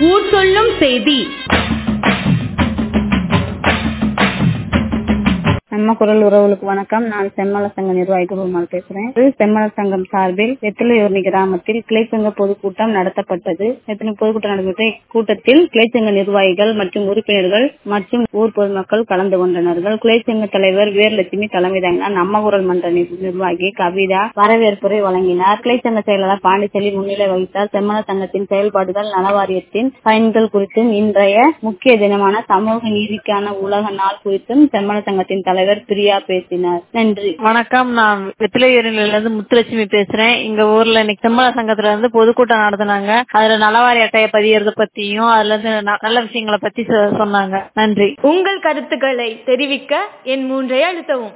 ஊர் சொல்லும் செய்தி. நம்ம குரல் உறவுகளுக்கு வணக்கம். நான் செம்மல சங்க நிர்வாகி குருமால் பேசுறேன். செம்மல சங்கம் சார்பில் வெத்திலையூர்னி கிராமத்தில் கிளைச்சங்க பொதுக்கூட்டம் நடத்தப்பட்டது. பொதுக்கூட்டம் நடந்த கூட்டத்தில் கிளைச்சங்க நிர்வாகிகள் மற்றும் உறுப்பினர்கள் மற்றும் ஊர் பொதுமக்கள் கலந்து கொண்டனர். கிளைச்சங்க தலைவர் வீரலட்சுமி தலைமை தாங்கினார். நம்ம குரல் மன்ற நிர்வாகி கவிதா வரவேற்புரை வழங்கினார். கிளைச்சங்க செயலாளர் பாண்டிச்செல்வி முன்னிலை வகித்தார். செம்மல சங்கத்தின் செயல்பாடுகள், நலவாரியத்தின் பயன்கள் குறித்தும், இன்றைய முக்கிய தினமான சமூக நீதிக்கான உலக நாள் குறித்தும் செம்மல சங்கத்தின் தலைவர் பிரியா பேசினார். நன்றி. வணக்கம். நான் வெத்திலையூரிலிருந்து முத்துலட்சுமி பேசுறேன். எங்க ஊர்ல இன்னைக்கு செம்மல சங்கத்துல இருந்து பொதுக்கூட்டம் நடத்தினாங்க. அதுல நலவாரி அட்டையை பதியறத பத்தியும் அதுல இருந்து நல்ல விஷயங்களை பத்தி சொன்னாங்க. நன்றி. உங்கள் கருத்துக்களை தெரிவிக்க என் 3 அழுத்தவும்.